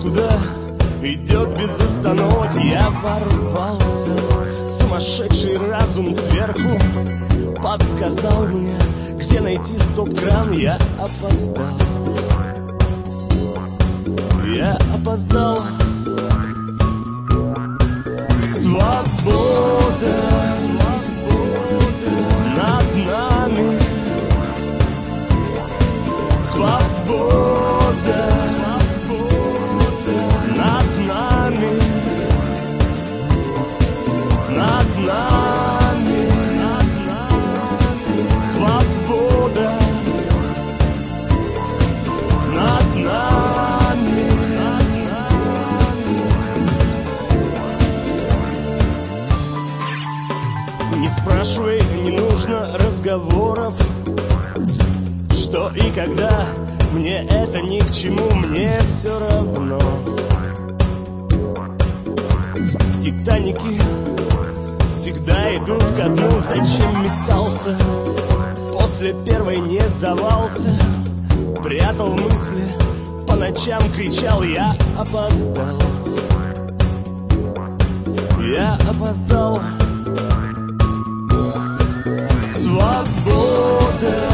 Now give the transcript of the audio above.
куда идет без остановок. Я ворвался, сумасшедший разум сверху подсказал мне, где найти стоп-кран. Я опоздал, я опоздал. Свобода, свобода над нами. Свобода, свобода над нами. Над нами, над нами. Свобода над нами, над нами. Не спрашивай, не нужно разговоров, что и когда, мне это ни к чему, мне все равно. Титаники всегда идут ко дну. Зачем метался? После первой не сдавался. Прятал мысли, по ночам кричал. Я опоздал, я опоздал. Свобода.